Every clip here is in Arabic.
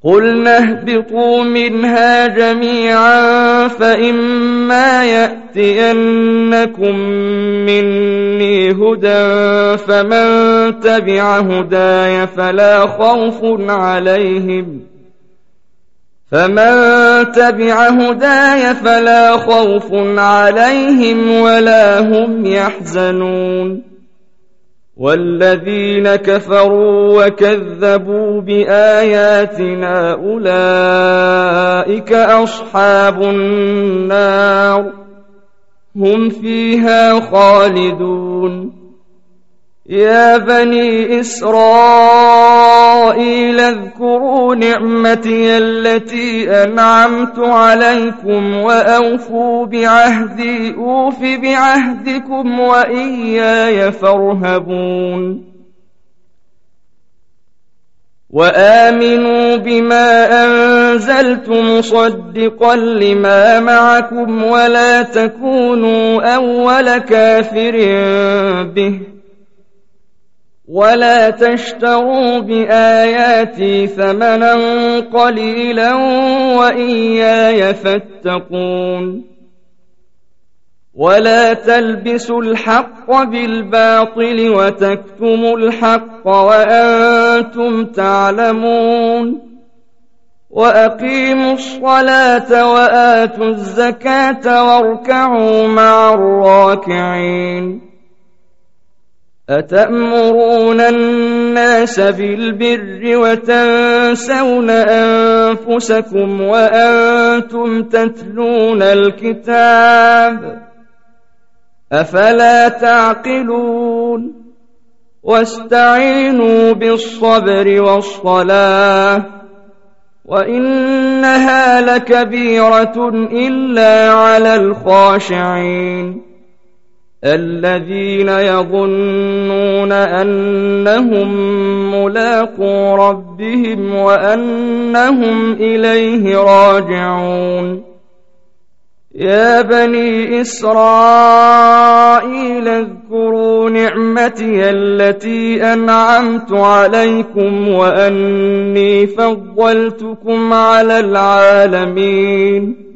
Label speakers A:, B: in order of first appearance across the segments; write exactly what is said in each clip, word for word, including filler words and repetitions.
A: قُلْنَا اهْبِطُوا مِنْهَا جَمِيعًا فَإِمَّا يَأْتِيَنَّكُم مِّنِّي هُدًى فَمَن تَبِعَ هُدَايَ فَلَا خَوْفٌ عَلَيْهِمْ فَمَن تَبِعَ هُدَايَ فَلَا خَوْفٌ عَلَيْهِمْ وَلَا هُمْ يَحْزَنُونَ وَالَّذِينَ كَفَرُوا وَكَذَّبُوا بِآيَاتِنَا أُولَئِكَ أَصْحَابُ النَّارِ هُمْ فِيهَا خَالِدُونَ يَا بَنِي إِسْرَائِيلَ اذْكُرُوا نِعْمَتِيَ الَّتِي أَنْعَمْتُ عَلَيْكُمْ وَأَوْفُوا بِعَهْدِي أُوفِ بِعَهْدِكُمْ وَإِيَّايَ فَارْهَبُونِ وَآمِنُوا بِمَا أَنزَلْتُ مُصَدِّقًا لِمَا مَعَكُمْ وَلَا تَكُونُوا أَوَّلَ كَافِرٍ بِهِ وَلَا تَشْتَرُوا بِآيَاتِي ثَمَنًا قَلِيلًا وَإِيَّايَ فَاتَّقُونِ وَلَا تَلْبِسُوا الْحَقَّ بِالْبَاطِلِ وَتَكْتُمُوا الْحَقَّ وَأَنتُمْ تَعْلَمُونَ وَأَقِيمُوا الصَّلَاةَ وَآتُوا الزَّكَاةَ وَارْكَعُوا مَعَ الرَّاكِعِينَ أَتَأْمُرُونَ النَّاسَ بِالْبِرِّ وَتَنسَوْنَ أَنفُسَكُمْ وَأَنتُمْ تَتْلُونَ الْكِتَابَ أَفَلَا تَعْقِلُونَ وَاسْتَعِينُوا بِالصَّبْرِ وَالصَّلَاةِ وَإِنَّهَا لَكَبِيرَةٌ إِلَّا عَلَى الْخَاشِعِينَ الَّذِينَ يَظُنُّونَ أَنَّهُم مُّلَاقُو رَبِّهِمْ وَأَنَّهُمْ إِلَيْهِ راجعون يَا بَنِي إِسْرَائِيلَ اذْكُرُوا نِعْمَتِيَ الَّتِي أَنْعَمْتُ عَلَيْكُمْ وَأَنِّي فَضَّلْتُكُمْ عَلَى الْعَالَمِينَ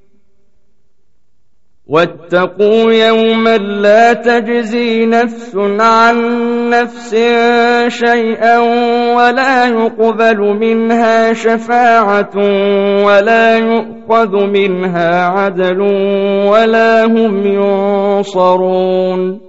A: وَاتَّقُوا يَوْمًا لَّا تَجْزِي نَفْسٌ عَن نَّفْسٍ شَيْئًا وَلَا يُقْبَلُ مِنْهَا شَفَاعَةٌ وَلَا يُؤْخَذُ مِنْهَا عَدْلٌ وَلَا هُمْ يُنصَرُونَ